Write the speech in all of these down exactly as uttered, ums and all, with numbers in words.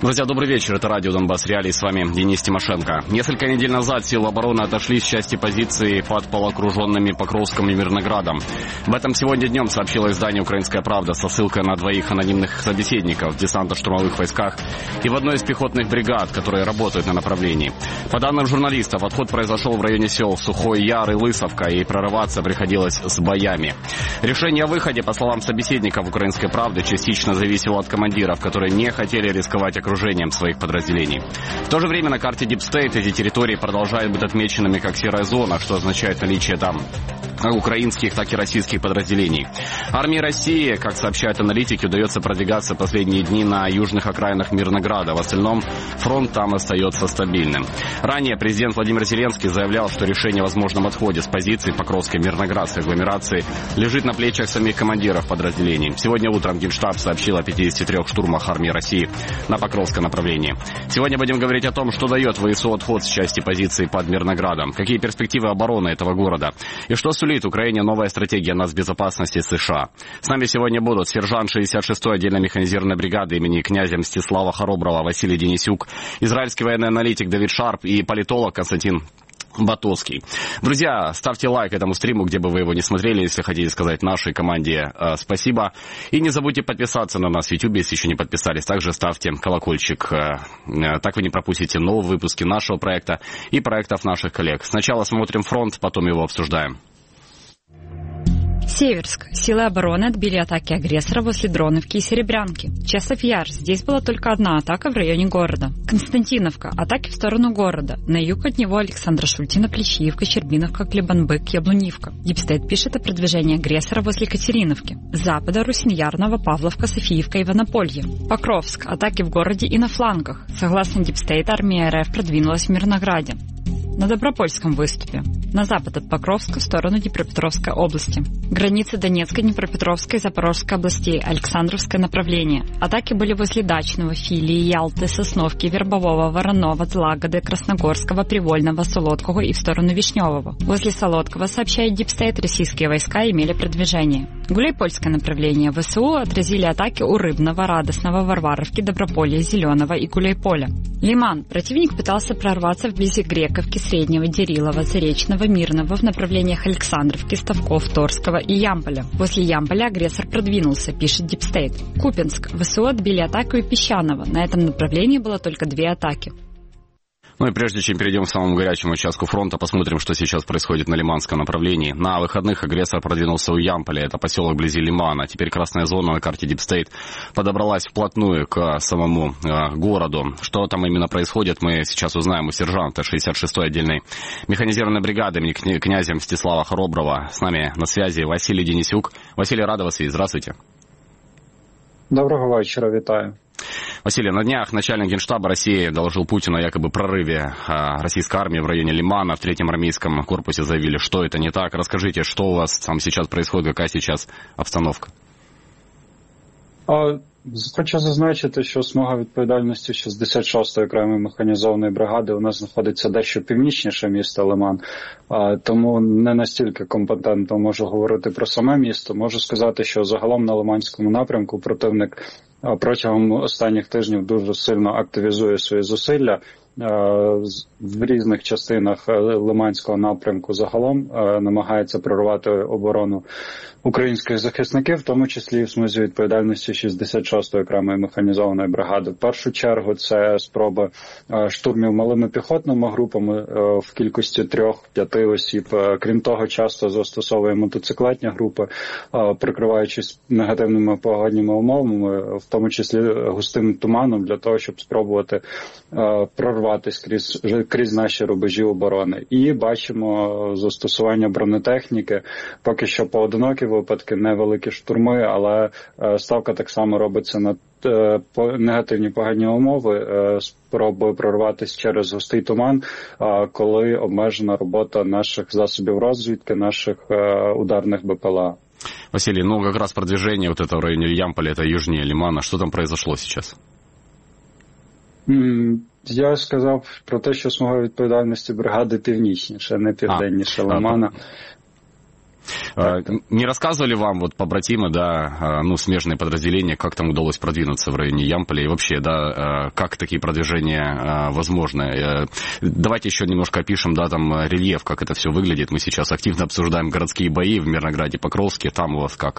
Друзья, добрый вечер. Это радио «Донбасс Реалии». С вами Денис Тимошенко. Несколько недель назад силы обороны отошли с части позиций под полуокруженными Покровском и Мирноградом. Об этом сегодня днем сообщило издание «Украинская правда» со ссылкой на двоих анонимных собеседников в десантно-штурмовых войсках и в одной из пехотных бригад, которые работают на направлении. По данным журналистов, отход произошел в районе сел Сухой Яр и Лысовка, и прорываться приходилось с боями. Решение о выходе, по словам собеседников «Украинской правды», частично зависело от командиров, которые не хотели рисковать окружением своих подразделений. В то же время на карте Deep State эти территории продолжают быть отмеченными как серая зона, что означает наличие там как украинских, так и российских подразделений. Армии России, как сообщают аналитики, удается продвигаться последние дни на южных окраинах Мирнограда. В остальном фронт там остается стабильным. Ранее президент Владимир Зеленский заявлял, что решение о возможном отходе с позиций Покровской Мирноградской агломерации лежит на плечах самих командиров подразделений. Сегодня утром Генштаб сообщил о пятидесяти трёх штурмах армии России на Покровском направлении. Сегодня будем говорить о том, что дает ВСУ отход с части позиций под Мирноградом, какие перспективы обороны этого города и что сулит Украине новая стратегия нацбезопасности США. С нами сегодня будут сержант шестьдесят шестой отдельной механизированной бригады имени князя Мстислава Хороброва Василий Денисюк, израильский военный аналитик Давид Шарп и политолог Константин Батовский. Друзья, ставьте лайк этому стриму, где бы вы его не смотрели, если хотите сказать нашей команде э, спасибо. И не забудьте подписаться на нас в YouTube, если еще не подписались. Также ставьте колокольчик. Э, э, так вы не пропустите новые выпуски нашего проекта и проектов наших коллег. Сначала смотрим фронт, потом его обсуждаем. Северск. Силы обороны отбили атаки агрессора возле Дроновки и Серебрянки. Часов Яр. Здесь была только одна атака в районе города. Константиновка. Атаки в сторону города. На юг от него Александра Шультина, Плещиевка, Щербиновка, Клебанбык, Яблунивка. Дипстейт пишет о продвижении агрессора возле Катериновки. С запада Русиньяр, Новопавловка, Софиевка, Иванополье. Покровск. Атаки в городе и на флангах. Согласно Дипстейт, армия РФ продвинулась в Мирнограде. На Добропольском выступе. На запад от Покровска в сторону Днепропетровской области. Границы Донецкой, Днепропетровской и Запорожской областей. Александровское направление. Атаки были возле Дачного, Филии, Ялты, Сосновки, Вербового, Воронова, Злагоды, Красногорского, Привольного, Солодкого и в сторону Вишневого. Возле Солодкого, сообщает Дипстейт, российские войска имели продвижение. Гуляйпольское направление. ВСУ отразили атаки у Рыбного, Радостного, Варваровки, Доброполья, Зеленого и Гуляйполя. Лиман. Противник пытался прорваться вблизи Грековки, Среднего, Дерилова, Заречного, Мирного в направлениях Александровки, Ставков, Торского и Ямполя. После Ямполя агрессор продвинулся, пишет Дипстейт. Купинск. ВСУ отбили атаку и Песчаного. На этом направлении было только две атаки. Ну и прежде чем перейдем к самому горячему участку фронта, посмотрим, что сейчас происходит на Лиманском направлении. На выходных агрессор продвинулся у Ямполя, это поселок вблизи Лимана. Теперь красная зона на карте Deep State подобралась вплотную к самому э, городу. Что там именно происходит, мы сейчас узнаем у сержанта шестьдесят шестой отдельной механизированной бригады имени князя Мстислава Хороброва. С нами на связи Василий Денисюк. Василий, рада вас видеть. Здравствуйте. Доброго вечера, витаю. Василий, на днях начальник Генштаба России доложил Путину о якобы прорыве российской армии в районе Лимана. В третьем армейском корпусе заявили, что это не так. Расскажите, что у вас там сейчас происходит, какая сейчас обстановка? А, хочу зазначити, що смуга відповідальності шістдесят шостої окремої механізованої бригади у нас знаходиться дещо північніше міста Лиман, а, тому не настільки компетентно можу говорити про саме місто. Можу сказати, що загалом на Лиманському напрямку противник протягом останніх тижнів дуже сильно активізує свої зусилля. В різних частинах Лиманського напрямку загалом намагається прорвати оборону українських захисників, в тому числі і в смузі відповідальності шістдесят шостої окремої механізованої бригади. В першу чергу це спроби штурмів малими піхотними групами в кількості трьох-п'яти осіб. Крім того, часто застосовує мотоциклетні групи, прикриваючись негативними погодніми умовами, в тому числі густим туманом, для того, щоб спробувати прорватися крізь, крізь наші рубежі оборони. І бачимо застосування бронетехніки, поки що поодинокі випадки, невеликі штурми, але ставка так само робиться на негативні погодні умови, спроби прорватися через густий туман, коли обмежена робота наших засобів розвідки, наших ударних БПЛА. Василий, ну как раз продвижение вот это в районе Ямполя, это южнее Лимана. Что там произошло сейчас? Я сказав про те, що смуга відповідальності бригади північніше, не південніше Лимана. Не рассказывали вам вот побратимы, да, ну, смежные подразделения, как там удалось продвинуться в районе Ямполя и вообще, да, как такие продвижения возможны? Давайте еще немножко опишем, да, там рельеф, как это все выглядит. Мы сейчас активно обсуждаем городские бои в Мирнограде, Покровске. Там у вас как?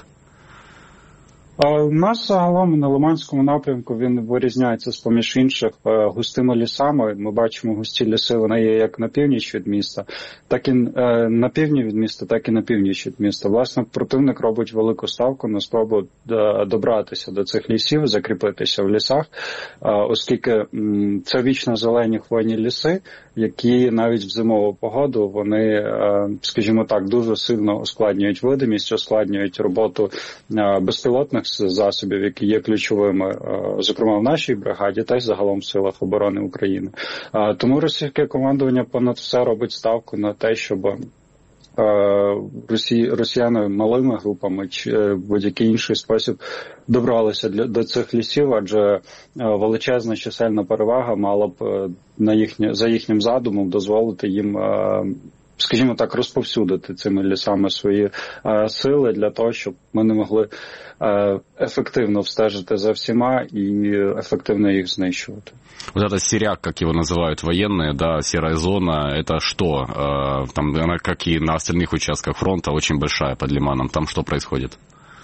У нас загалом на Лиманському напрямку він вирізняється з-поміж інших густими лісами. Ми бачимо густі ліси, вони є як на північ від міста, так і на півдні від міста, так і на північ від міста. Власне, противник робить велику ставку на спробу добратися до цих лісів, закріпитися в лісах, оскільки це вічно зелені хвойні ліси, які навіть в зимову погоду, вони, скажімо так, дуже сильно ускладнюють видимість, ускладнюють роботу безпілотних засобів, які є ключовими, зокрема в нашій бригаді, та й загалом в силах оборони України. Тому російське командування понад все робить ставку на те, щоб Росі... росіяни малими групами чи в будь-який інший спосіб добралися для... до цих лісів, адже величезна чисельна перевага мала б на їхні... за їхнім задумом дозволити їм, скажімо так, розповсюдити цими лісами свої е, сили для того, щоб ми не могли е, ефективно встежити за всіма і ефективно їх знищувати. Вот это Сиряк, как его называют военные, да, серая зона, это что? Э, там она, как и на остальных участках фронта, очень большая под Лиманом. Там что происходит?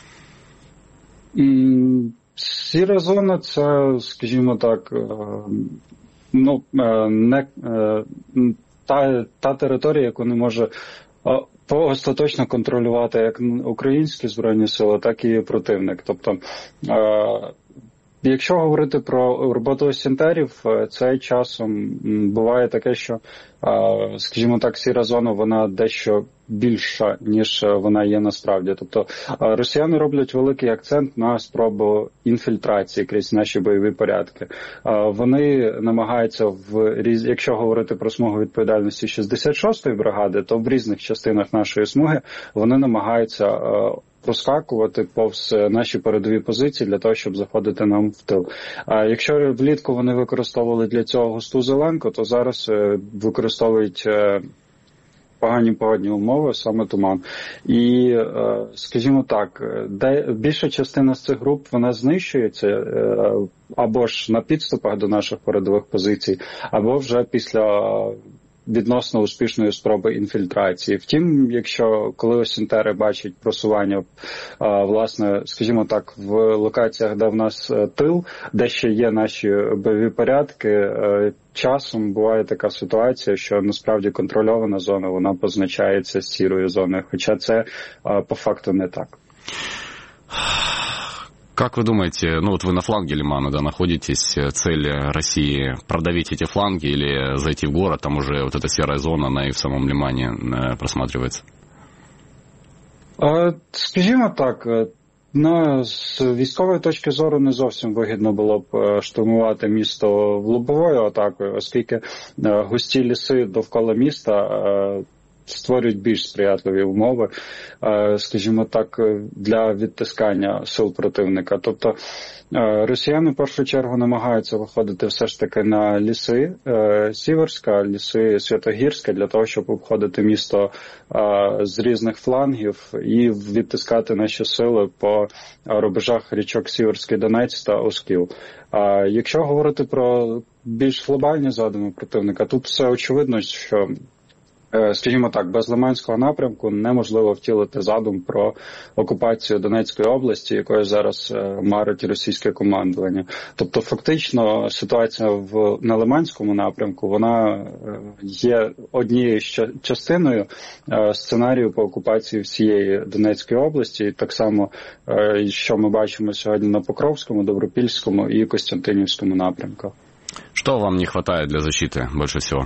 Сіра зона – це, скажімо так, е, ну, е, не... Е, Та, та територія, яку не може остаточно контролювати як українські збройні сили, так і противник. Тобто, е, якщо говорити про роботу осінтерів, це часом буває таке, що, е, скажімо так, сіра зона, вона дещо більша, ніж вона є насправді. Тобто росіяни роблять великий акцент на спробу інфільтрації крізь наші бойові порядки. Вони намагаються, в якщо говорити про смугу відповідальності шістдесят шостої бригади, то в різних частинах нашої смуги вони намагаються проскакувати повз наші передові позиції для того, щоб заходити нам в тил. А якщо влітку вони використовували для цього густу зеленку, то зараз використовують погані погодні умови, саме туман. І, скажімо так, де більша частина з цих груп, вона знищується або ж на підступах до наших передових позицій, або вже після відносно успішної спроби інфільтрації. Втім, якщо коли осінтери бачать просування, власне, скажімо так, в локаціях, де в нас тил, де ще є наші бойові порядки, часом буває така ситуація, що насправді контрольована зона, вона позначається сірою зоною, хоча це по факту не так. Как вы думаете, ну вот вы на фланге Лимана, да, находитесь, цель России продавить эти фланги или зайти в город, там уже вот эта серая зона, она и в самом Лимане просматривается? Скажімо так, на, з військової точки зору не зовсім вигідно було б штурмувати місто в лобовою атакою, оскільки густі ліси довкола міста створюють більш сприятливі умови, скажімо так, для відтискання сил противника. Тобто росіяни в першу чергу намагаються виходити все ж таки на ліси Сіверська, ліси Святогірська, для того, щоб обходити місто з різних флангів і відтискати наші сили по рубежах річок Сіверський Донець та Оскіл. Якщо говорити про більш глобальні задуми противника, тут все очевидно, що, скажімо так, без Лиманського напрямку неможливо втілити задум про окупацію Донецької області, якою зараз марить російське командування. Тобто фактично ситуація в, на Лиманському напрямку, вона є однією частиною сценарію по окупації всієї Донецької області, і так само, що ми бачимо сьогодні на Покровському, Добропільському і Костянтинівському напрямках. Що вам не вистачає для захисту більше всього?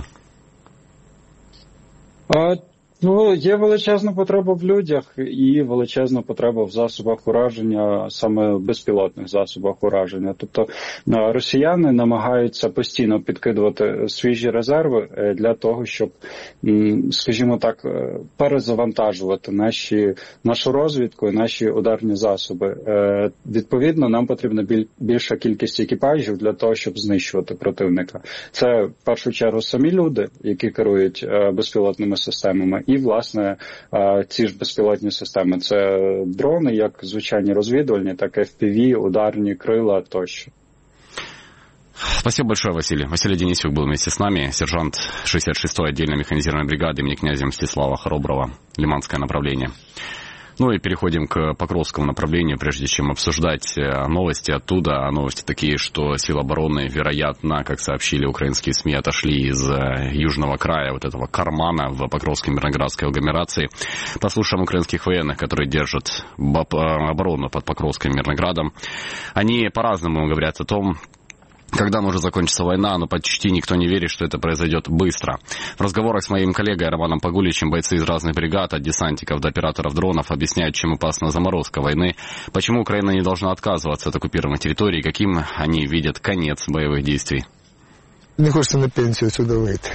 А, ну, є величезна потреба в людях і величезна потреба в засобах ураження, саме безпілотних засобах ураження. Тобто росіяни намагаються постійно підкидувати свіжі резерви для того, щоб, скажімо так, перезавантажувати наші, нашу розвідку і наші ударні засоби. Відповідно, нам потрібна більша кількість екіпажів для того, щоб знищувати противника. Це, в першу чергу, самі люди, які керують безпілотними системами, і, власне, ці ж безпілотні системи. Це дрони, як звичайні розвідувальні, так і еф пі ві, ударні крила тощо. Спасибо большое, Василий. Василий Денисюк был вместе с нами, сержант шестьдесят шестой отдельной механизированной бригады имени князя Мстислава Хороброва, Лиманское направление. Ну и переходим к Покровскому направлению, прежде чем обсуждать новости оттуда. Новости такие, что силы обороны, вероятно, как сообщили украинские СМИ, отошли из южного края, вот этого кармана в Покровской Мирноградской агломерации. Послушаем украинских военных, которые держат оборону под Покровским Мирноградом. Они по-разному говорят о том, когда может закончиться война, но почти никто не верит, что это произойдет быстро. В разговорах с моим коллегой Романом Погуличем бойцы из разных бригад, от десантиков до операторов дронов, объясняют, чем опасна заморозка войны, почему Украина не должна отказываться от оккупированных территорий, каким они видят конец боевых действий. Не хочеться на пенсію сюди вийти.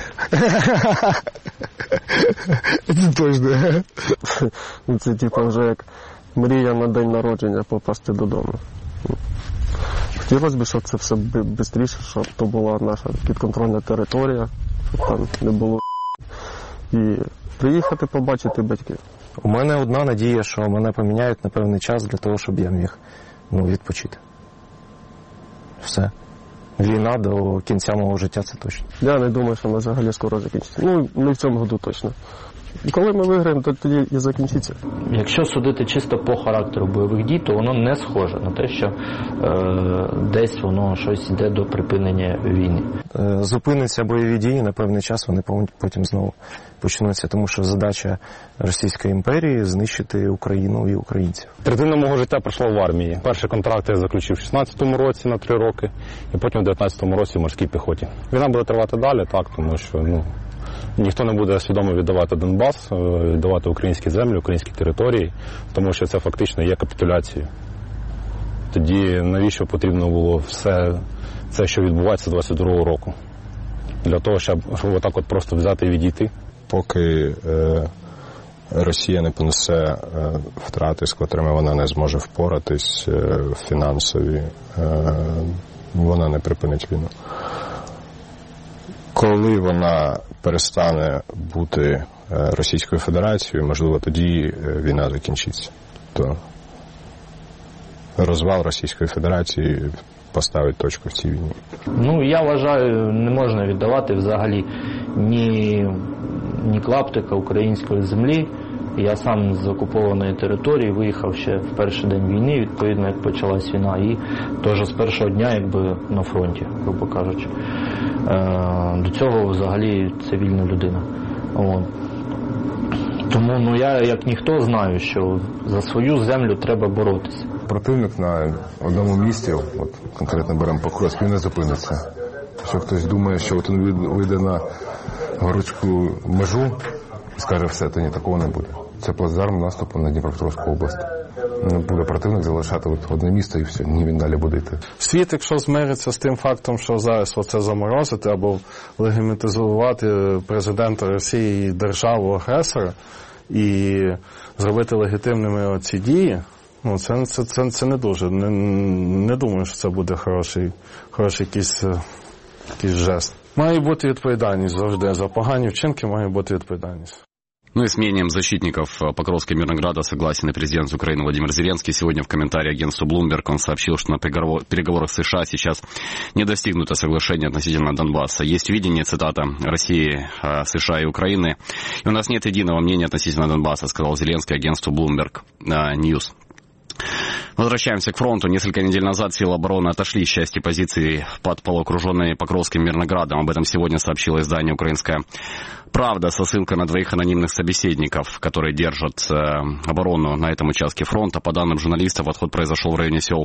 Це точно. Це типу вже як мрія на день народження попасти додому. Хотілося б, щоб це все швидше, щоб то була наша підконтрольна територія, щоб там не було і приїхати побачити батьків. У мене одна надія, що мене поміняють на певний час для того, щоб я міг ну, відпочити. Все. Війна до кінця мого життя – це точно. Я не думаю, що вона взагалі скоро закінчиться. Ну, не в цьому году точно. І коли ми виграємо, то тоді і закінчиться. Якщо судити чисто по характеру бойових дій, то воно не схоже на те, що е, десь воно щось йде до припинення війни. Е, зупиниться бойові дії, на певний час вони потім знову почнуться, тому що задача Російської імперії – знищити Україну і українців. Третина мого життя пройшла в армії. Перший контракт я заключив в шістнадцятому році на три роки, і потім в дев'ятнадцятому році в морській піхоті. Війна буде тривати далі, так, тому що, ну, ніхто не буде свідомо віддавати Донбас, віддавати українські землі, українські території, тому що це фактично є капітуляцією. Тоді навіщо потрібно було все це, що відбувається з двадцять другого року? Для того, щоб, щоб отак от просто взяти і відійти? Поки е, Росія не понесе е, втрати, з котрими вона не зможе впоратись, е, фінансові, е, вона не припинить війну. Коли вона перестане бути Російською Федерацією, можливо, тоді війна закінчиться. То розвал Російської Федерації поставить точку в цій війні. Ну, я вважаю, не можна віддавати взагалі ні, ні клаптика української землі. Я сам з окупованої території виїхав ще в перший день війни, відповідно, як почалась війна, і теж з першого дня якби на фронті, грубо кажучи. До цього взагалі цивільна людина. От. Тому ну, я, як ніхто, знаю, що за свою землю треба боротися. Противник на одному місці, от конкретно беремо Покровськ, він не зупиниться. Якщо хтось думає, що от він вийде на городську межу і скаже все, то ні, такого не буде. Це плацдарм наступу на Дніпропетровську область. Не буде противник залишати от одне місто і все, ні, він далі буде йти. Світ, якщо змириться з тим фактом, що зараз оце заморозити або легітимізувати президента Росії державу-агресора і зробити легітимними оці дії, ну, це, це, це, це не дуже. Не, не думаю, що це буде хороший, хороший якийсь, якийсь жест. Має бути відповідальність завжди. За погані вчинки має бути відповідальність. Ну и с мнением защитников Покровска и Мирнограда согласен и президент Украины Владимир Зеленский. Сегодня в комментарии агентству Bloomberg он сообщил, что на переговорах с США сейчас не достигнуто соглашения относительно Донбасса. Есть видение, цитата, России, США и Украины. И у нас нет единого мнения относительно Донбасса, сказал Зеленский агентству Bloomberg News. Возвращаемся к фронту. Несколько недель назад силы обороны отошли с части позиций под полуокруженной Покровским Мирноградом. Об этом сегодня сообщило издание «Украинская правда» со ссылкой на двоих анонимных собеседников, которые держат э, оборону на этом участке фронта. По данным журналистов, отход произошел в районе сел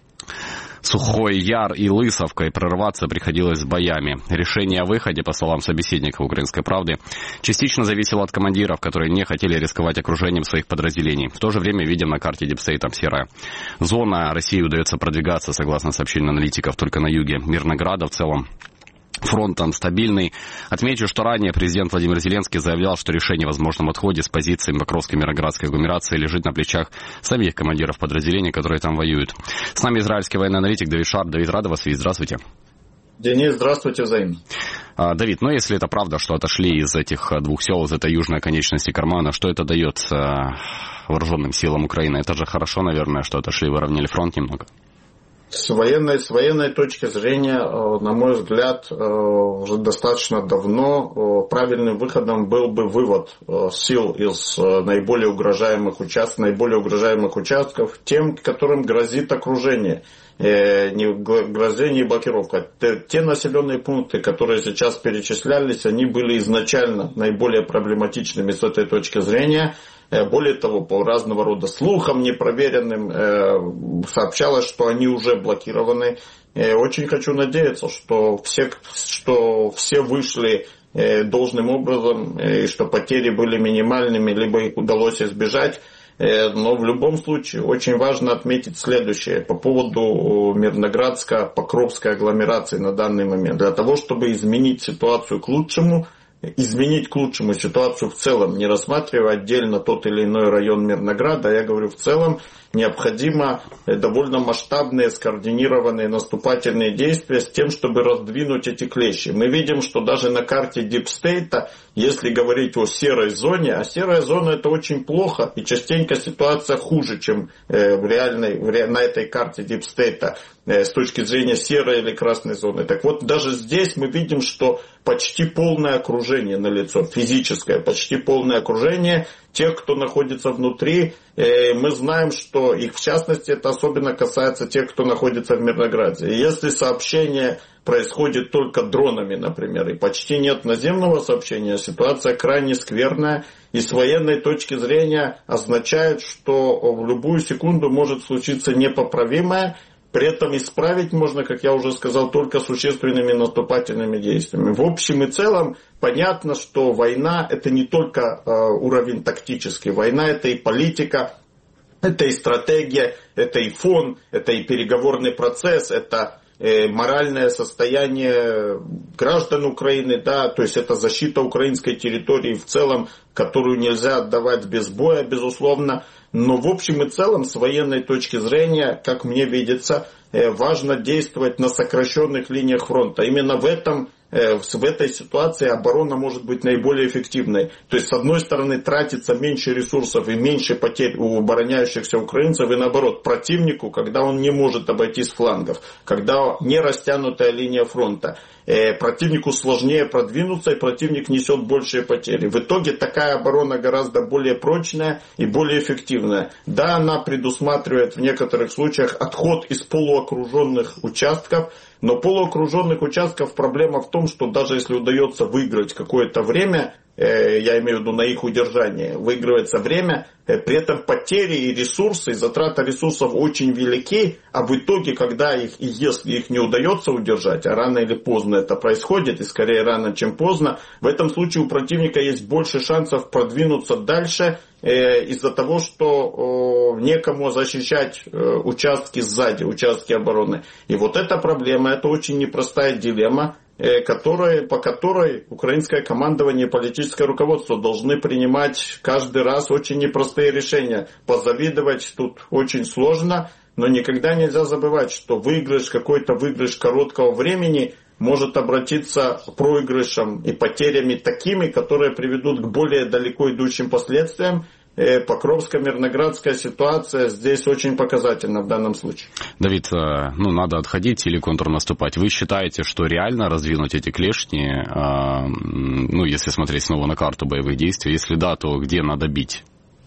Сухой Яр и Лысовка, и прорываться приходилось с боями. Решение о выходе, по словам собеседников «Украинской правды», частично зависело от командиров, которые не хотели рисковать окружением своих подразделений. В то же время видим на карте Дипстейтом серая зона. России удается продвигаться, согласно сообщению аналитиков, только на юге Мирнограда. В целом фронт там стабильный. Отмечу, что ранее президент Владимир Зеленский заявлял, что решение о возможном отходе с позиции Покровской Мирноградской агломерации лежит на плечах самих командиров подразделений, которые там воюют. С нами израильский военный аналитик Давид Шарп. Давид, рада вас видеть. Здравствуйте. Денис, здравствуйте, взаимно. Давид, ну если это правда, что отошли из этих двух сел, из этой южной оконечности Кармана, что это дает вооруженным силам Украины? Это же хорошо, наверное, что отошли, выровняли фронт немного. С военной, с военной точки зрения, на мой взгляд, уже достаточно давно правильным выходом был бы вывод сил из наиболее угрожаемых участков, наиболее угрожаемых участков тем, которым грозит окружение. Не грозение, не блокировка. Те населенные пункты, которые сейчас перечислялись, они были изначально наиболее проблематичными с этой точки зрения. Более того, по разного рода слухам непроверенным сообщалось, что они уже блокированы. Очень хочу надеяться, что все, что все вышли должным образом, и что потери были минимальными, либо их удалось избежать. Но в любом случае очень важно отметить следующее по поводу Мирноградско-Покровской агломерации на данный момент. Для того, чтобы изменить ситуацию к лучшему, изменить к лучшему ситуацию в целом, не рассматривая отдельно тот или иной район Мирнограда, я говорю в целом, необходимо довольно масштабные, скоординированные наступательные действия с тем, чтобы раздвинуть эти клещи. Мы видим, что даже на карте Дипстейта, если говорить о серой зоне, а серая зона это очень плохо, и частенько ситуация хуже, чем в реальной, на этой карте Дипстейта с точки зрения серой или красной зоны. Так вот, даже здесь мы видим, что почти полное окружение налицо, физическое, почти полное окружение тех, кто находится внутри. Мы знаем, что их, в частности, это особенно касается тех, кто находится в Мирнограде. И если сообщение происходит только дронами, например, и почти нет наземного сообщения, ситуация крайне скверная и с военной точки зрения означает, что в любую секунду может случиться непоправимое. При этом исправить можно, как я уже сказал, только существенными наступательными действиями. В общем и целом понятно, что война это не только э, уровень тактический. Война это и политика, это и стратегия, это и фон, это и переговорный процесс, это э, моральное состояние граждан Украины, да, то есть это защита украинской территории в целом, которую нельзя отдавать без боя, безусловно. Но в общем и целом, с военной точки зрения, как мне видится, важно действовать на сокращенных линиях фронта. Именно в этом, в этой ситуации оборона может быть наиболее эффективной. То есть, с одной стороны, тратится меньше ресурсов и меньше потерь у обороняющихся украинцев, и наоборот, противнику, когда он не может обойти с флангов, когда не растянутая линия фронта. Противнику сложнее продвинуться, и противник несет большие потери. В итоге такая оборона гораздо более прочная и более эффективная. Да, она предусматривает в некоторых случаях отход из полуокруженных участков, но полуокруженных участков проблема в том, что даже если удается выиграть какое-то время, я имею в виду на их удержание, выигрывается время, при этом потери и ресурсы, и затрата ресурсов очень велики, а в итоге, когда их, и если их не удается удержать, а рано или поздно это происходит, и скорее рано, чем поздно, в этом случае у противника есть больше шансов продвинуться дальше, э, из-за того, что э, некому защищать э, участки сзади, участки обороны. И вот эта проблема, это очень непростая дилемма, Которые, по которой украинское командование и политическое руководство должны принимать каждый раз очень непростые решения. Позавидовать тут очень сложно, но никогда нельзя забывать, что выигрыш, какой-то выигрыш короткого времени может обратиться проигрышем и потерями такими, которые приведут к более далеко идущим последствиям. Покровско-Мирноградская ситуация здесь очень показательна в данном случае. Давид, ну надо отходить или контрнаступать. Вы считаете, что реально раздвинуть эти клешни, ну если смотреть снова на карту боевых действий, если да, то где надо бить?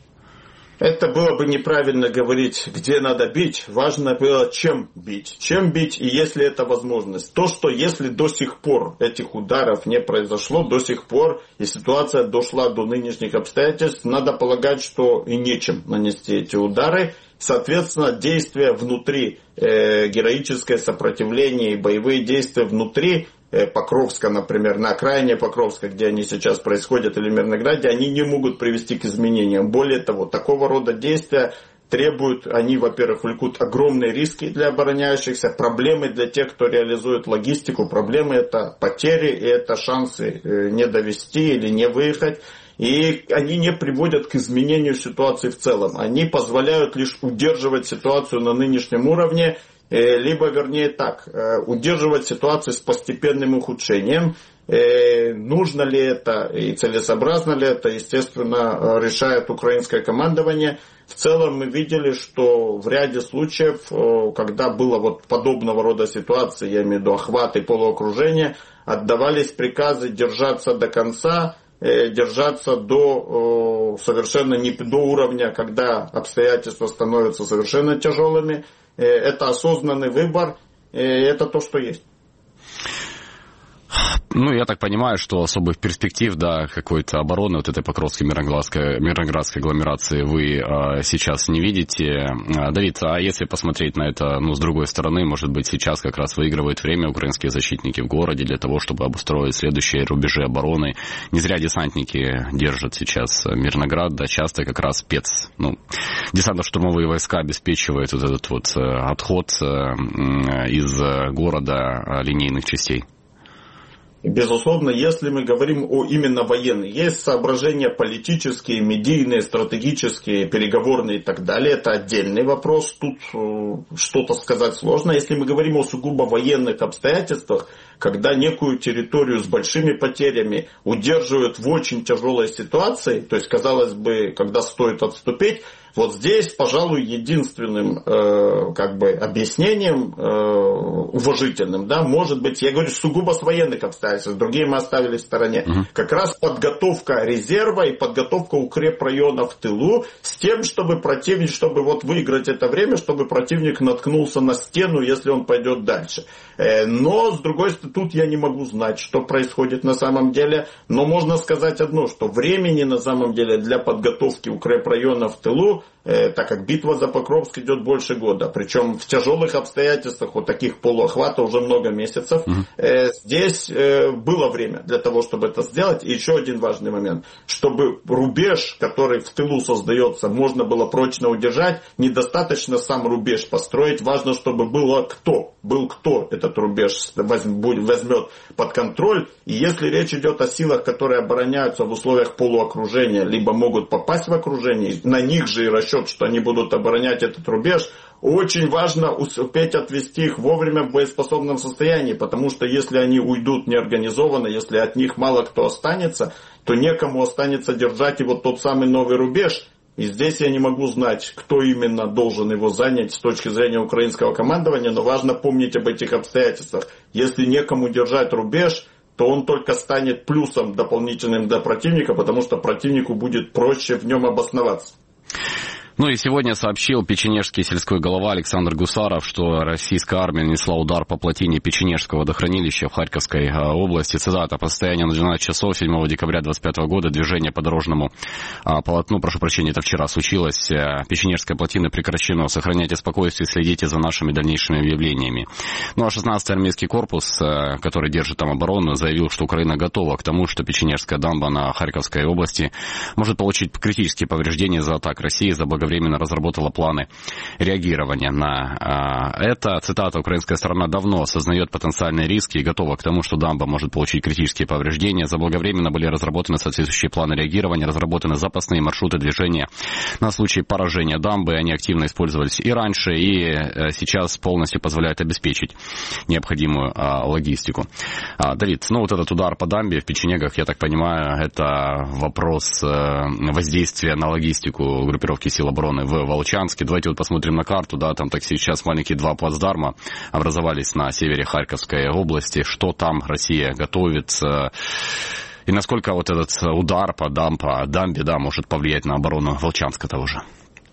Это было бы неправильно говорить, где надо бить. Важно было, чем бить. Чем бить, и если это возможность. То, что если до сих пор этих ударов не произошло, до сих пор, и ситуация дошла до нынешних обстоятельств, надо полагать, что и нечем нанести эти удары. Соответственно, действия внутри, э, героическое сопротивление и боевые действия внутри Покровска, например, на окраине Покровска, где они сейчас происходят, или в Мирнограде, они не могут привести к изменениям. Более того, такого рода действия требуют, они, во-первых, влекут огромные риски для обороняющихся, проблемы для тех, кто реализует логистику, проблемы это потери, и это шансы не довести или не выехать. И они не приводят к изменению ситуации в целом. Они позволяют лишь удерживать ситуацию на нынешнем уровне либо, вернее так, удерживать ситуацию с постепенным ухудшением. Нужно ли это и целесообразно ли это, естественно, решает украинское командование. В целом мы видели, что в ряде случаев, когда было вот подобного рода ситуации, я имею в виду охват и полуокружение, отдавались приказы держаться до конца, держаться до совершенно не до уровня, когда обстоятельства становятся совершенно тяжелыми. Это осознанный выбор, это то, что есть. Ну, я так понимаю, что особых перспектив, да, какой-то обороны вот этой Покровской Мирноградской, Мирноградской агломерации вы э, сейчас не видите. Давид, а если посмотреть на это, ну, с другой стороны, может быть, сейчас как раз выигрывают время украинские защитники в городе для того, чтобы обустроить следующие рубежи обороны. Не зря десантники держат сейчас Мирноград, да, часто как раз спец, ну, десантно-штурмовые войска обеспечивают вот этот вот отход э, из города линейных частей. Безусловно, если мы говорим о именно военных, есть соображения политические, медийные, стратегические, переговорные и так далее. Это отдельный вопрос, тут э, что-то сказать сложно. Если мы говорим о сугубо военных обстоятельствах, когда некую территорию с большими потерями удерживают в очень тяжелой ситуации, то есть, казалось бы, когда стоит отступить, вот здесь, пожалуй, единственным э, как бы объяснением э, уважительным, да, может быть, я говорю сугубо с военных обстоятельств, другие мы оставили в стороне, uh-huh. как раз подготовка резерва и подготовка укрепрайонов в тылу с тем, чтобы противник, чтобы вот выиграть это время, чтобы противник наткнулся на стену, если он пойдет дальше. Э, но, с другой стороны, тут я не могу знать, что происходит на самом деле, но можно сказать одно, что времени на самом деле для подготовки укрепрайонов в тылу, так как битва за Покровск идет больше года, причем в тяжелых обстоятельствах, вот таких полуохвата уже много месяцев, uh-huh. здесь было время для того, чтобы это сделать. И еще один важный момент, чтобы рубеж, который в тылу создается, можно было прочно удержать, недостаточно сам рубеж построить, важно, чтобы было кто, был кто этот рубеж возьмет под контроль. И если речь идет о силах, которые обороняются в условиях полуокружения, либо могут попасть в окружение, на них же и расчет, что они будут оборонять этот рубеж, очень важно успеть отвести их вовремя в боеспособном состоянии, потому что если они уйдут неорганизованно, если от них мало кто останется, то некому останется держать и вот тот самый новый рубеж. И здесь я не могу знать, кто именно должен его занять с точки зрения украинского командования, но важно помнить об этих обстоятельствах. Если некому держать рубеж, то он только станет плюсом дополнительным для противника, потому что противнику будет проще в нем обосноваться. Ну и сегодня сообщил печенежский сельской голова Александр Гусаров, что российская армия нанесла удар по плотине Печенежского водохранилища в Харьковской области. Цитата: «По состоянию на двенадцать часов седьмого декабря двадцать пятого года движение по дорожному полотну, прошу прощения, это вчера случилось, Печенежская плотина прекращено. Сохраняйте спокойствие и следите за нашими дальнейшими явлениями». Ну а шестнадцатый армейский корпус, который держит там оборону, заявил, что Украина готова к тому, что Печенежская дамба на Харьковской области может получить критические повреждения из-за атак России, за благо временно разработала планы реагирования на э, это. Цитата: «Украинская сторона давно осознает потенциальные риски и готова к тому, что дамба может получить критические повреждения. Заблаговременно были разработаны соответствующие планы реагирования, разработаны запасные маршруты движения на случай поражения дамбы. Они активно использовались и раньше, и э, сейчас полностью позволяют обеспечить необходимую э, логистику». А, Давид, ну вот этот удар по дамбе в Печенегах, я так понимаю, это вопрос э, воздействия на логистику группировки сил обороны в Волчанске. Давайте вот посмотрим на карту, да, там так сейчас маленькие два плацдарма образовались на севере Харьковской области. Что там Россия готовит? И насколько вот этот удар по, дам, по дамбе, да, может повлиять на оборону Волчанска того же?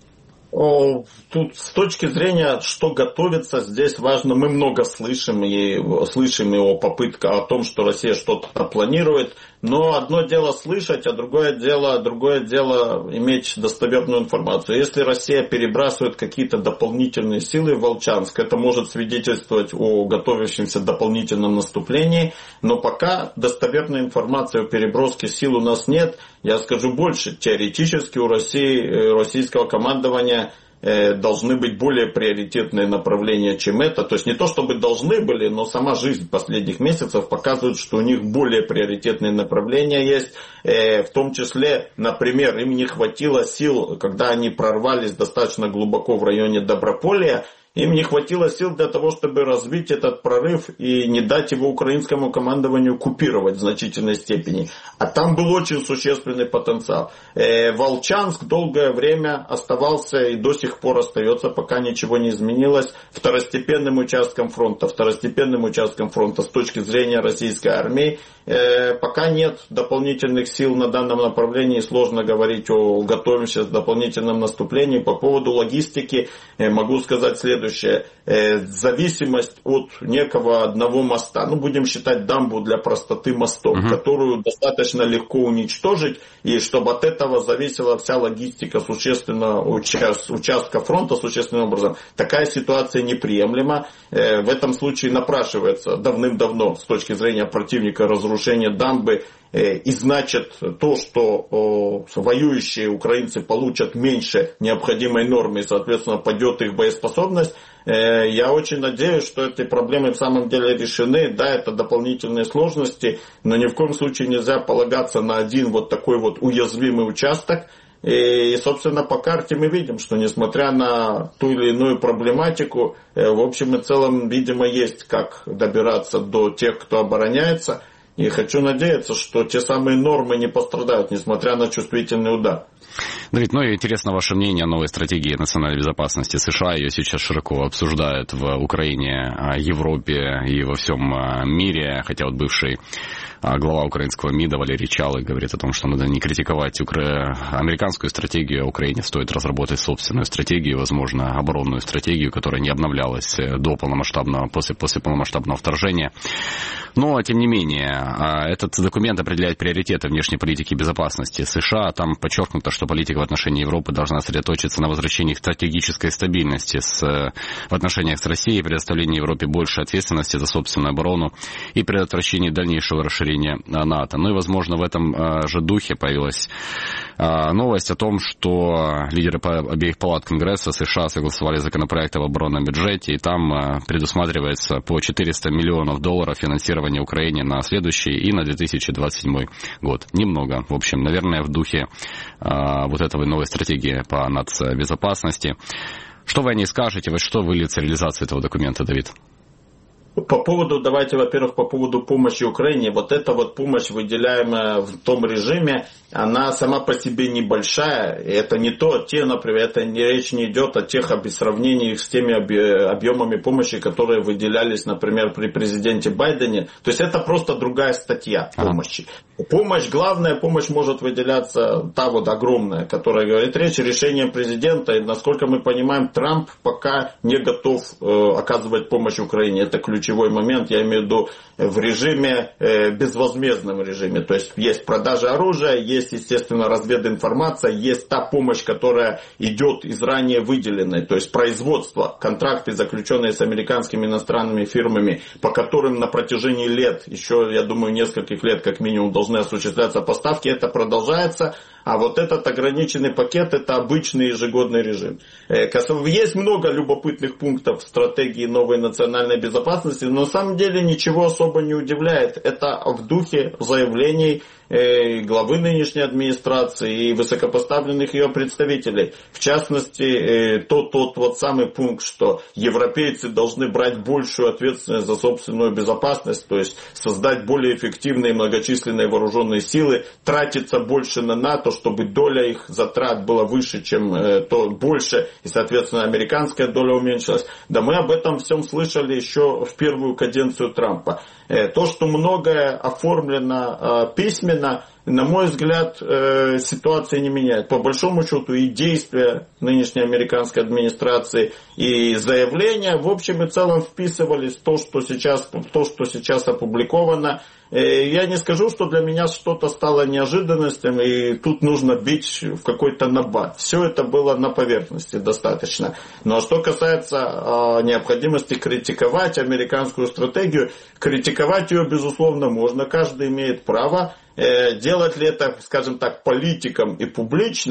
Тут с точки зрения, что готовится, здесь важно, мы много слышим и слышим и о попытках, о том, что Россия что-то планирует, но одно дело слышать, а другое дело, другое дело иметь достоверную информацию. Если Россия перебрасывает какие-то дополнительные силы в Волчанск, это может свидетельствовать о готовящемся дополнительном наступлении, но пока достоверной информации о переброске сил у нас нет. Я скажу больше, теоретически у России, российского командования должны быть более приоритетные направления, чем это. То есть не то, чтобы должны были, но сама жизнь последних месяцев показывает, что у них более приоритетные направления есть. В том числе, например, им не хватило сил, когда они прорвались достаточно глубоко в районе Доброполья, им не хватило сил для того, чтобы развить этот прорыв и не дать его украинскому командованию купировать в значительной степени. А там был очень существенный потенциал. Волчанск долгое время оставался и до сих пор остается, пока ничего не изменилось, второстепенным участком фронта, второстепенным участком фронта с точки зрения российской армии. Пока нет дополнительных сил на данном направлении, сложно говорить о готовимся к дополнительному наступлению. По поводу логистики могу сказать следующее. Зависимость от некого одного моста, ну будем считать дамбу для простоты мостов, uh-huh. которую достаточно легко уничтожить, и чтобы от этого зависела вся логистика существенного участка фронта существенным образом. Такая ситуация неприемлема. В этом случае напрашивается давным-давно с точки зрения противника разрушение дамбы, и значит то, что о, воюющие украинцы получат меньше необходимой нормы и, соответственно, падет их боеспособность. Э, я очень надеюсь, что эти проблемы в самом деле решены. Да, это дополнительные сложности, но ни в коем случае нельзя полагаться на один вот такой вот уязвимый участок. И, собственно, по карте мы видим, что несмотря на ту или иную проблематику, э, в общем и целом, видимо, есть как добираться до тех, кто обороняется. И хочу надеяться, что те самые нормы не пострадают, несмотря на чувствительный удар. Давид, ну и интересно ваше мнение о новой стратегии национальной безопасности США. Ее сейчас широко обсуждают в Украине, Европе и во всем мире. Хотя вот бывший глава украинского МИДа Валерий Чалый говорит о том, что надо не критиковать укра... американскую стратегию, а Украине стоит разработать собственную стратегию, возможно, оборонную стратегию, которая не обновлялась до полномасштабного, после, после полномасштабного вторжения. Но, тем не менее, этот документ определяет приоритеты внешней политики и безопасности США. Там подчеркнуто, что политика в отношении Европы должна сосредоточиться на возвращении стратегической стабильности с, в отношениях с Россией, предоставлении Европе больше ответственности за собственную оборону и предотвращении дальнейшего расширения НАТО. Ну и, возможно, в этом же духе появилась новость о том, что лидеры обеих палат Конгресса США согласовали законопроект об оборонном бюджете, и там предусматривается по четыреста миллионов долларов финансирования Украине на следующий и на две тысячи двадцать седьмой год. Немного, в общем, наверное, в духе а, вот этого новой стратегии по нацбезопасности. Что вы о ней скажете? Вот что выльется реализация этого документа, Давид? По поводу, давайте, во-первых, по поводу помощи Украине. Вот эта вот помощь, выделяемая в том режиме, она сама по себе небольшая. Это не то, те, например, это не, речь не идет о тех об сравнении с теми объемами помощи, которые выделялись, например, при президенте Байдене. То есть это просто другая статья помощи. Помощь, главная помощь может выделяться, та вот огромная, которая говорит речь, решение президента. И, насколько мы понимаем, Трамп пока не готов э, оказывать помощь Украине. Это ключевой момент, я имею в виду в режиме, э, безвозмездном режиме. То есть есть продажа оружия, есть, естественно, развединформация, есть та помощь, которая идет из ранее выделенной. То есть производство, контракты, заключенные с американскими иностранными фирмами, по которым на протяжении лет, еще, я думаю, нескольких лет как минимум должны осуществляться поставки, это продолжается. А вот этот ограниченный пакет, это обычный ежегодный режим. Есть много любопытных пунктов в стратегии новой национальной безопасности, но на самом деле ничего особо не удивляет. Это в духе заявлений главы нынешней администрации и высокопоставленных ее представителей. В частности, тот, тот вот самый пункт, что европейцы должны брать большую ответственность за собственную безопасность, то есть создать более эффективные многочисленные вооруженные силы, тратиться больше на НАТО, чтобы доля их затрат была выше, чем э, то больше, и, соответственно, американская доля уменьшилась. Да мы об этом всем слышали еще в первую каденцию Трампа. Э, то, что многое оформлено э, письменно, на мой взгляд, э, ситуация не меняет. По большому счету и действия нынешней американской администрации, и заявления в общем и целом вписывались в то, что сейчас, в то, что сейчас опубликовано. Э, я не скажу, что для меня что-то стало неожиданностью, и тут нужно бить в какой-то набат. Все это было на поверхности достаточно. Но что касается э, необходимости критиковать американскую стратегию, критиковать ее, безусловно, можно. Каждый имеет право. Делать ли это, скажем так, политикам и публично,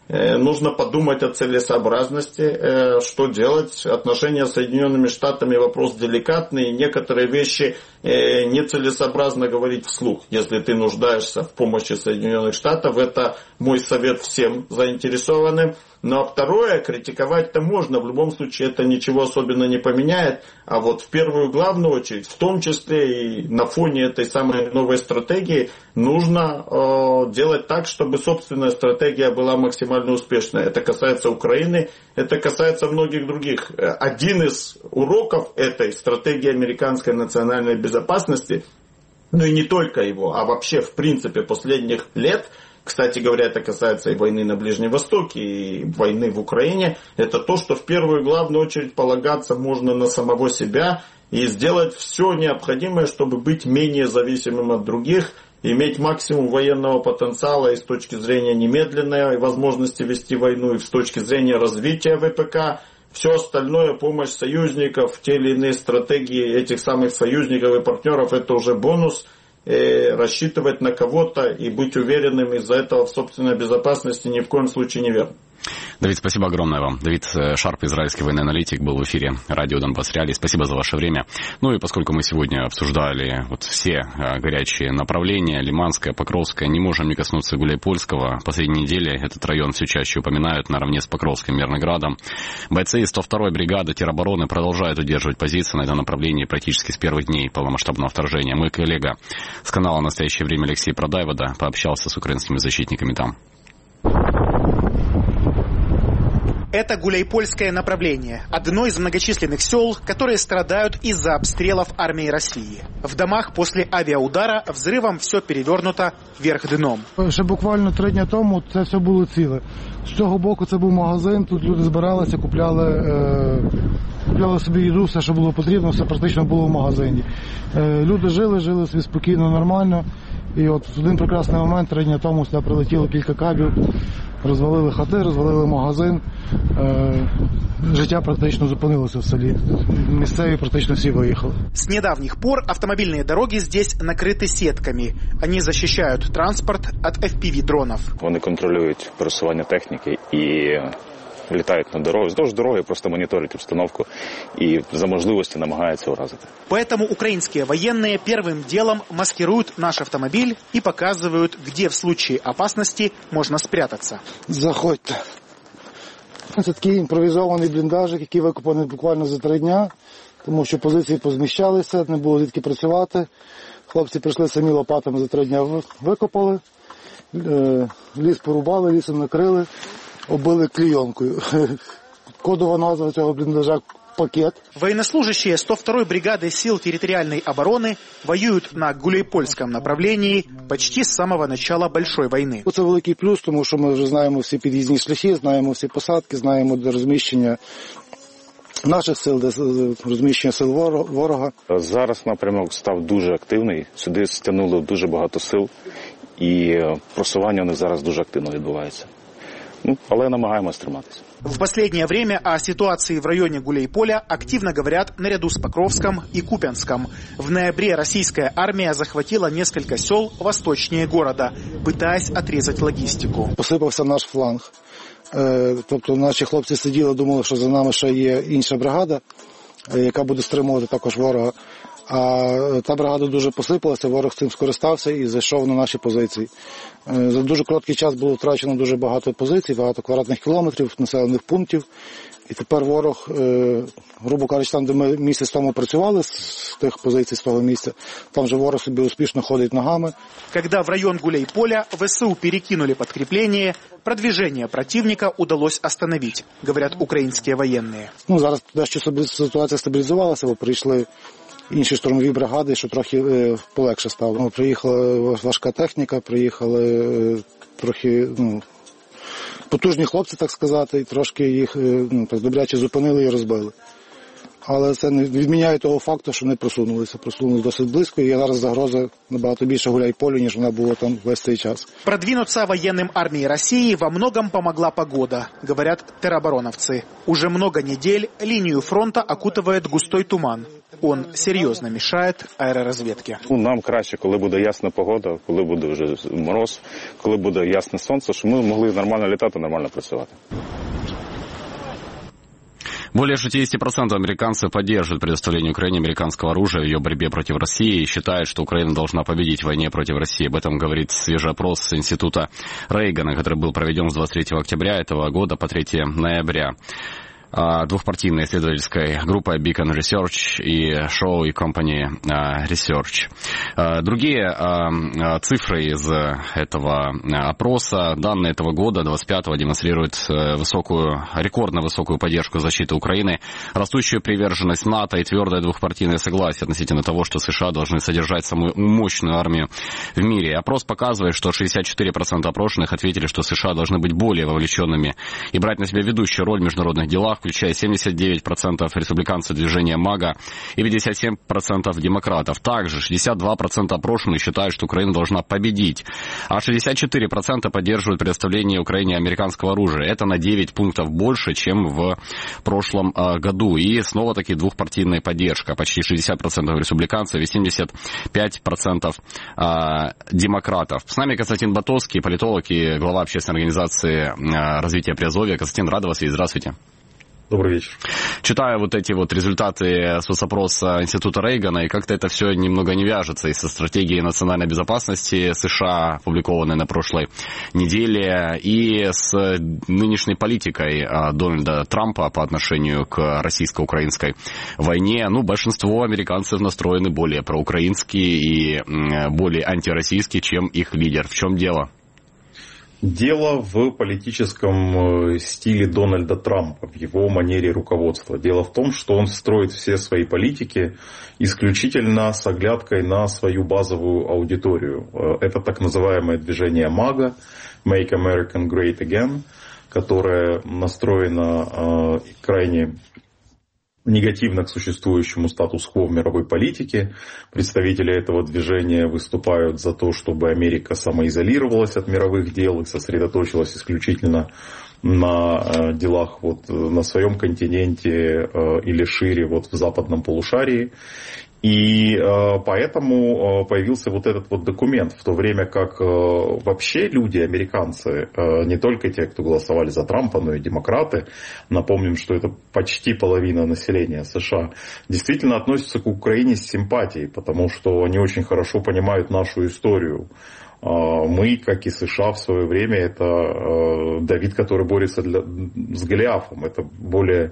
Нужно подумать о целесообразности, что делать. Отношения с Соединенными Штатами вопрос деликатный. Некоторые вещи нецелесообразно говорить вслух, если ты нуждаешься в помощи Соединенных Штатов. Это мой совет всем заинтересованным. Ну а второе, критиковать-то можно, в любом случае это ничего особенно не поменяет, а вот в первую главную очередь, в том числе и на фоне этой самой новой стратегии, нужно э, делать так, чтобы собственная стратегия была максимально успешной. Это касается Украины, это касается многих других. Один из уроков этой стратегии американской национальной безопасности, ну и не только его, а вообще в принципе последних лет, кстати говоря, это касается и войны на Ближнем Востоке, и войны в Украине. Это то, что в первую главную очередь полагаться можно на самого себя и сделать все необходимое, чтобы быть менее зависимым от других, иметь максимум военного потенциала и с точки зрения немедленной возможности вести войну, и с точки зрения развития ВПК. Все остальное, помощь союзников, те или иные стратегии этих самых союзников и партнеров, это уже бонус. Рассчитывать на кого-то и быть уверенным из-за этого в собственной безопасности ни в коем случае не верно. Давид, спасибо огромное вам. Давид Шарп, израильский военный аналитик, был в эфире радио Донбасс Реалии. Спасибо за ваше время. Ну и поскольку мы сегодня обсуждали вот все горячие направления, Лиманское, Покровское, не можем не коснуться Гуляйпольского. В последние недели этот район все чаще упоминают наравне с Покровским и Мирноградом. Бойцы из сто второй бригады теробороны продолжают удерживать позиции на этом направлении практически с первых дней полномасштабного вторжения. Мой коллега с канала «Настоящее время» Алексей Продаевода пообщался с украинскими защитниками там. Это Гуляйпольское направление, одно из многочисленных сел, которые страдают из-за обстрелов армии России. В домах после авіаудара взривом все перевернуто вверх дном. Ще буквально три дні тому це все було ціле. З цього боку це був магазин, тут люди збиралися, купляли, е, купляли собі їду, все, що було потрібно, все практично було в магазині. Е, люди жили, жили собі спокійно, нормально. І от в один прекрасний момент, три дні тому, сюди прилетіло кілька кабів, розвалили хати, розвалили магазин. Е, життя практично зупинилося в селі. Місцеві практично всі виїхали. С недавних пор автомобильные дороги здесь накрыты сетками. Они защищают транспорт от эф пі ві-дронов. Вони контролюють пересування техніки і літають на дорогу. Вздовж дороги просто моніторять обстановку и за можливости намагаються уразити. Поэтому украинские военные первым делом маскируют наш автомобиль и показывают, где в случае опасности можно спрятаться. Заходьте. Це такий імпровізований бліндажик, який викопаний буквально за три дня, тому що позиції позміщалися, не було звідки працювати. Хлопці прийшли самі лопатами за три дня викопали, ліс порубали, лісом накрили, оббили клейонкою. Кодова назва цього бліндажа «Пакет». Военнослужащие сто второй бригады сил территориальной обороны воюют на Гуляйпольском направлении почти с самого начала большой войны. Це великий плюс, тому що ми вже знаємо всі під'їзні шляхи, знаємо всі посадки, знаємо де розміщення наших сил, де розміщення сил ворога. Зараз напрямок став дуже активний, сюди стягнуло дуже багато сил і просування вони зараз дуже активно відбувається. Ну, але намагаємось триматися. В последнее время о ситуации в районе Гуляйполя активно говорят наряду с Покровском и Купянском. В ноябре российская армия захватила несколько сел восточнее города, пытаясь отрезать логистику. Посипався наш фланг. Тобто наші хлопці сиділи, думали, що за нами ще є інша бригада, яка буде стримувати також ворога. А та бригада дуже посипалася, ворог цим скористався і зайшов на наші позиції. За дуже короткий час було втрачено дуже багато позицій, багато квадратних кілометрів, населених пунктів. І тепер ворог, грубо кажучи, там, де ми місяць тому працювали, з тих позицій, з того місця, там же ворог собі успішно ходить ногами. Когда в район Гуляйполя ВСУ перекинули подкрепление, продвижение противника удалось остановить, говорят украинские военные. Ну, зараз дещо ситуація стабілізувалася, бо прийшли інші штурмові бригади, що трохи е, полегше стало. Приїхала важка техніка, приїхали е, трохи ну, потужні хлопці, так сказати, і трошки їх е, ну, так добряче зупинили і розбили. Але це не відміняє того факту, що вони просунулися. Просунулися досить близько, і зараз загроза набагато більше Гуляйполю, ніж вона була там весь цей час. Продвинуться военным армии России во многом помогла погода, говорят теробороновцы. Уже много недель линию фронта окутывает густой туман. Он серьезно мешает аеророзведке. Ну, нам краще, коли буде ясна погода, коли буде вже мороз, коли буде ясне сонце, щоб ми могли нормально літати, нормально працювати. Более шестьдесят процентов американцев поддерживают предоставление Украине американского оружия в ее борьбе против России и считают, что Украина должна победить в войне против России. Об этом говорит свежий опрос Института Рейгана, который был проведен с двадцать третьего октября этого года по третьего ноября. Двухпартийной исследовательской группой Beacon Research и Shaw и Company Research. Другие цифры из этого опроса, данные этого года, двадцать пятого, демонстрируют высокую, рекордно высокую поддержку защиты Украины, растущую приверженность НАТО и твердое двухпартийное согласие относительно того, что США должны содержать самую мощную армию в мире. Опрос показывает, что шестьдесят четыре процента опрошенных ответили, что США должны быть более вовлеченными и брать на себя ведущую роль в международных делах, включая семьдесят девять процентов республиканцев движения МАГА и пятьдесят семь процентов демократов. Также шестьдесят два процента опрошенных считают, что Украина должна победить, а шестьдесят четыре процента поддерживают предоставление Украине американского оружия. Это на девять пунктов больше, чем в прошлом году. И снова-таки двухпартийная поддержка. Почти шестьдесят процентов республиканцев и семьдесят пять процентов демократов. С нами Константин Ботовский, политолог и глава общественной организации развития Приазовья. Константин, рад вас видеть. Здравствуйте. Добрый вечер. Читаю вот эти вот результаты соцопроса Института Рейгана, и как-то это все немного не вяжется и со стратегией национальной безопасности США, опубликованной на прошлой неделе, и с нынешней политикой Дональда Трампа по отношению к российско-украинской войне. Ну, большинство американцев настроены более проукраински и более антироссийски, чем их лидер. В чем дело? Дело в политическом стиле Дональда Трампа, в его манере руководства. Дело в том, что он строит все свои политики исключительно с оглядкой на свою базовую аудиторию. Это так называемое движение МАГА, Make America Great Again, которое настроено крайне негативно к существующему статус-кво в мировой политике. Представители этого движения выступают за то, чтобы Америка самоизолировалась от мировых дел и сосредоточилась исключительно на делах вот на своем континенте или шире вот в западном полушарии. И э, поэтому э, появился вот этот вот документ, в то время как э, вообще люди, американцы, э, не только те, кто голосовали за Трампа, но и демократы, напомним, что это почти половина населения США, действительно относятся к Украине с симпатией, потому что они очень хорошо понимают нашу историю. Э, мы, как и США в свое время, это э, Давид, который борется для, с Голиафом, это более...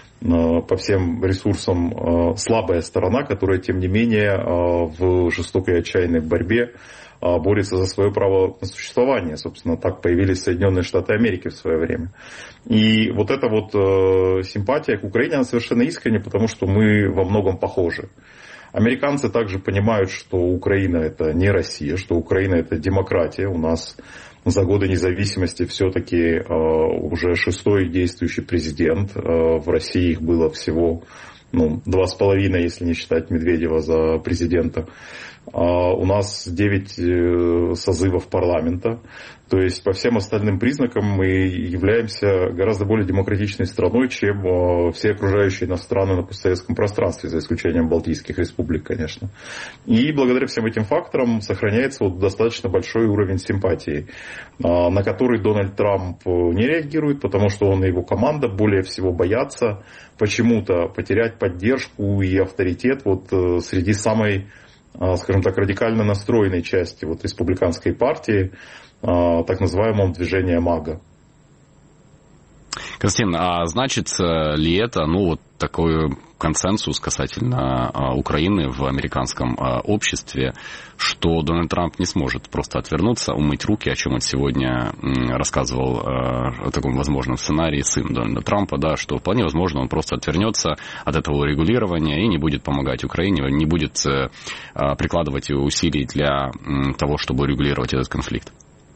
по всем ресурсам слабая сторона, которая, тем не менее, в жестокой и отчаянной борьбе борется за свое право на существование. Собственно, так появились Соединенные Штаты Америки в свое время. И вот эта вот симпатия к Украине, она совершенно искренняя, потому что мы во многом похожи. Американцы также понимают, что Украина это не Россия, что Украина это демократия. У нас за годы независимости все-таки э, уже шестой действующий президент. Э, в России их было всего ну, два с половиной, если не считать Медведева за президента. Э, у нас девять э, созывов парламента. То есть по всем остальным признакам мы являемся гораздо более демократичной страной, чем э, все окружающие нас страны на постсоветском пространстве, за исключением Балтийских республик, конечно. И благодаря всем этим факторам сохраняется вот достаточно большой уровень симпатии, э, на который Дональд Трамп не реагирует, потому что он и его команда более всего боятся почему-то потерять поддержку и авторитет вот, э, среди самой, э, скажем так, радикально настроенной части вот, республиканской партии, так называемом движении МАГА. Константин, а значит ли это, ну, вот такой консенсус касательно Украины в американском обществе, что Дональд Трамп не сможет просто отвернуться, умыть руки, о чем он сегодня рассказывал о таком возможном сценарии сын Дональда Трампа, да, что вполне возможно он просто отвернется от этого урегулирования и не будет помогать Украине, не будет прикладывать усилий для того, чтобы урегулировать этот конфликт?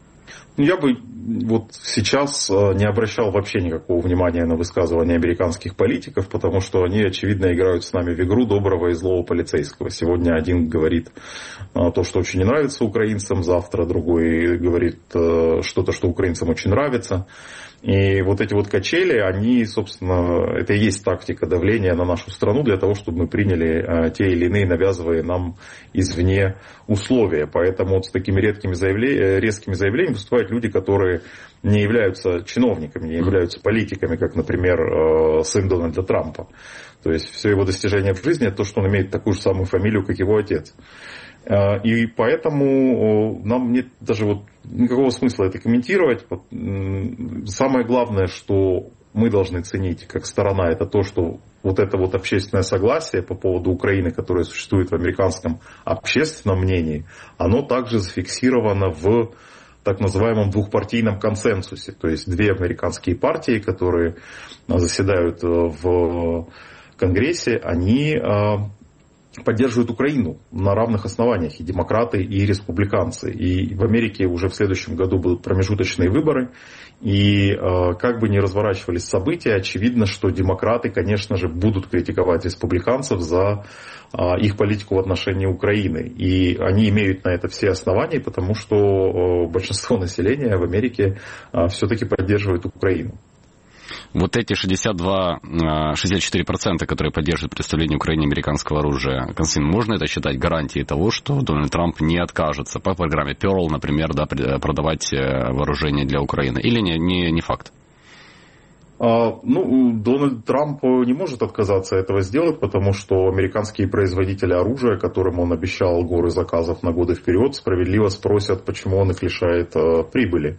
Я бы вот сейчас не обращал вообще никакого внимания на высказывания американских политиков, потому что они, очевидно, играют с нами в игру доброго и злого полицейского. Сегодня один говорит то, что очень не нравится украинцам, завтра другой говорит что-то, что украинцам очень нравится. И вот эти вот качели, они, собственно, это и есть тактика давления на нашу страну для того, чтобы мы приняли те или иные навязываемые нам извне условия. Поэтому вот с такими редкими заявлениями, резкими заявлениями выступают люди, которые не являются чиновниками, не являются политиками, как, например, сын Дональда Трампа. То есть все его достижения в жизни – это то, что он имеет такую же самую фамилию, как его отец. И поэтому нам нет даже вот никакого смысла это комментировать. Самое главное, что мы должны ценить как сторона, это то, что вот это вот общественное согласие по поводу Украины, которое существует в американском общественном мнении, оно также зафиксировано в так называемом двухпартийном консенсусе. То есть две американские партии, которые заседают в Конгрессе, они поддерживают Украину на равных основаниях, и демократы, и республиканцы. И в Америке уже в следующем году будут промежуточные выборы. И э, как бы ни разворачивались события, очевидно, что демократы, конечно же, будут критиковать республиканцев за э, их политику в отношении Украины. И они имеют на это все основания, потому что э, большинство населения в Америке э, все-таки поддерживает Украину. Вот эти шестьдесят два - шестьдесят четыре процента, которые поддерживают представление Украине американского оружия, Константин, можно это считать гарантией того, что Дональд Трамп не откажется по программе Pearl, например, да, продавать вооружение для Украины? Или не, не, не факт? А, ну, Дональд Трамп не может отказаться этого сделать, потому что американские производители оружия, которым он обещал горы заказов на годы вперед, справедливо спросят, почему он их лишает а, прибыли.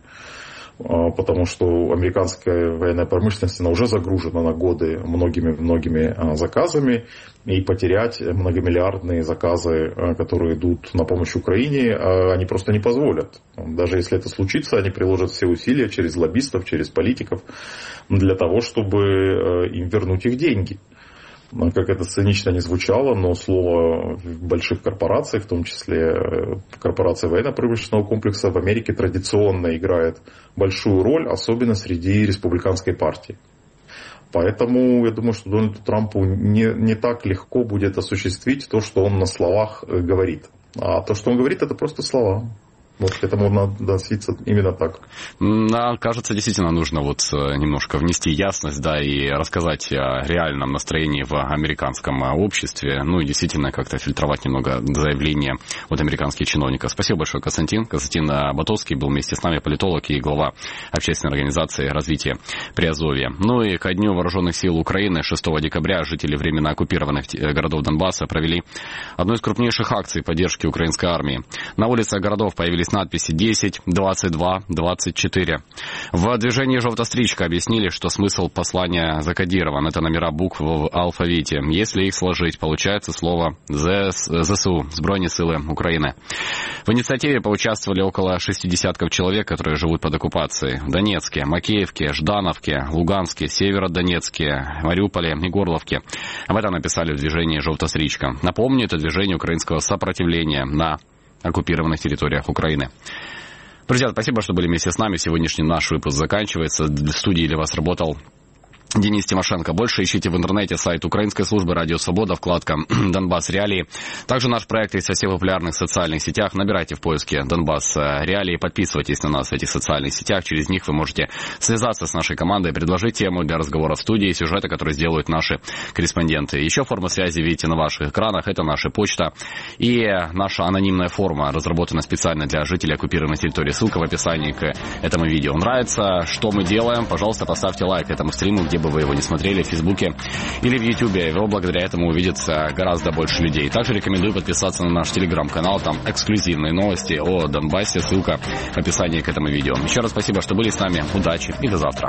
Потому что американская военная промышленность, она уже загружена на годы многими-многими заказами, и потерять многомиллиардные заказы, которые идут на помощь Украине, они просто не позволят. Даже если это случится, они приложат все усилия через лоббистов, через политиков для того, чтобы им вернуть их деньги. Как это цинично не звучало, но слово больших корпораций, в том числе корпорации военно-промышленного комплекса, в Америке традиционно играет большую роль, особенно среди республиканской партии. Поэтому я думаю, что Дональду Трампу не, не так легко будет осуществить то, что он на словах говорит. А то, что он говорит, это просто слова. Вот к этому надо относиться именно так. Да, кажется, действительно нужно вот немножко внести ясность, да, и рассказать о реальном настроении в американском обществе, ну и действительно как-то фильтровать немного заявления от американских чиновников. Спасибо большое, Константин. Константин Батовский был вместе с нами, политолог и глава общественной организации развития Приазовья. Ну и ко Дню Вооруженных сил Украины шестого декабря жители временно оккупированных городов Донбасса провели одну из крупнейших акций поддержки украинской армии. На улицах городов появились надписи десять, двадцать два, двадцать четыре. В движении «Желтая стричка» объяснили, что смысл послания закодирован. Это номера букв в алфавите. Если их сложить, получается слово ЗСУ, Збройні сили Украины. В инициативе поучаствовали около шестьдесят человек, которые живут под оккупацией. В Донецке, Макеевке, Ждановке, Луганске, Северодонецке, Мариуполе и Горловке. Об этом написали в движении «Желтая стричка». Напомню, это движение украинского сопротивления на оккупированных территориях Украины. Друзья, спасибо, что были вместе с нами. Сегодняшний наш выпуск заканчивается. В студии для вас работал Денис Тимошенко. Больше ищите в интернете сайт Украинской службы Радио Свобода, вкладка «Донбасс Реалии». Также наш проект есть во всех популярных социальных сетях. Набирайте в поиске «Донбасс Реалии», подписывайтесь на нас в этих социальных сетях. Через них вы можете связаться с нашей командой, предложить тему для разговора в студии, сюжеты, которые сделают наши корреспонденты. Еще форма связи видите на ваших экранах. Это наша почта и наша анонимная форма, разработана специально для жителей оккупированной территории. Ссылка в описании к этому видео. Нравится, что мы делаем? Пожалуйста, поставьте лайк этому стриму, где бы вы его не смотрели, в Фейсбуке или в Ютубе. Его благодаря этому увидится гораздо больше людей. Также рекомендую подписаться на наш телеграм-канал. Там эксклюзивные новости о Донбассе. Ссылка в описании к этому видео. Еще раз спасибо, что были с нами. Удачи и до завтра.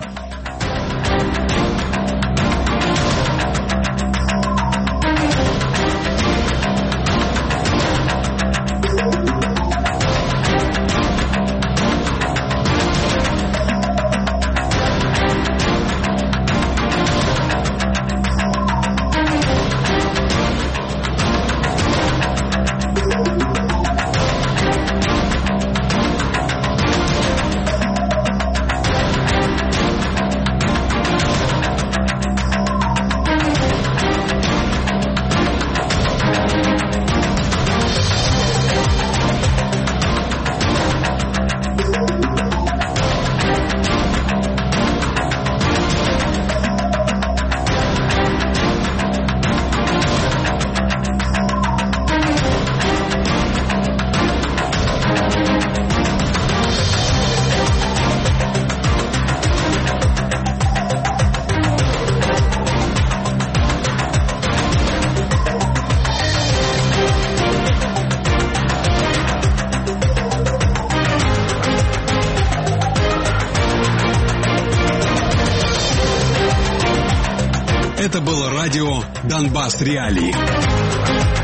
Это было радио «Донбасс Реалии».